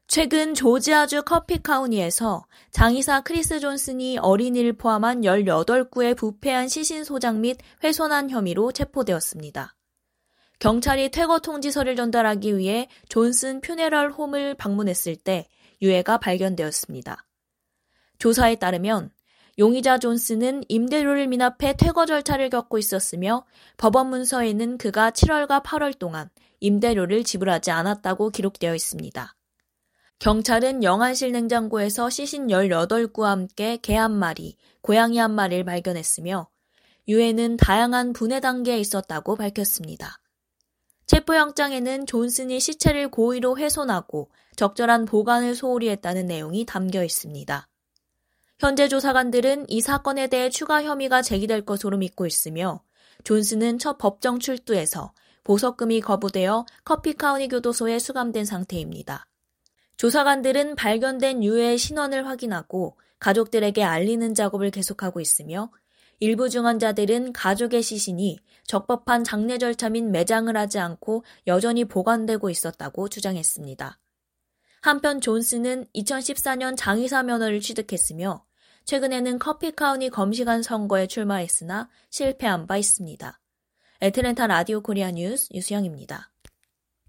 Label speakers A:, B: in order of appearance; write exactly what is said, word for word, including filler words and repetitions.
A: 최근 조지아주 커피 카운티에서 장의사 크리스 존슨이 어린이를 포함한 열여덟 구의 부패한 시신 소장 및 훼손한 혐의로 체포되었습니다. 경찰이 퇴거 통지서를 전달하기 위해 존슨 퓨네럴 홈을 방문했을 때 유해가 발견되었습니다. 조사에 따르면 용의자 존슨은 임대료를 미납해 퇴거 절차를 겪고 있었으며 법원 문서에는 그가 칠월과 팔월 동안 임대료를 지불하지 않았다고 기록되어 있습니다. 경찰은 영안실 냉장고에서 시신 열여덟 구와 함께 개 한 마리, 고양이 한 마리를 발견했으며 유해는 다양한 분해 단계에 있었다고 밝혔습니다. 체포영장에는 존슨이 시체를 고의로 훼손하고 적절한 보관을 소홀히 했다는 내용이 담겨 있습니다. 현재 조사관들은 이 사건에 대해 추가 혐의가 제기될 것으로 믿고 있으며 존슨은 첫 법정 출두에서 보석금이 거부되어 커피 카운티 교도소에 수감된 상태입니다. 조사관들은 발견된 유해의 신원을 확인하고 가족들에게 알리는 작업을 계속하고 있으며 일부 증언자들은 가족의 시신이 적법한 장례 절차 및 매장을 하지 않고 여전히 보관되고 있었다고 주장했습니다. 한편 존슨은 이천십사 년 장의사 면허를 취득했으며 최근에는 커피 카운티 검시관 선거에 출마했으나 실패한 바 있습니다. 애틀랜타 라디오 코리아 뉴스 유수영입니다.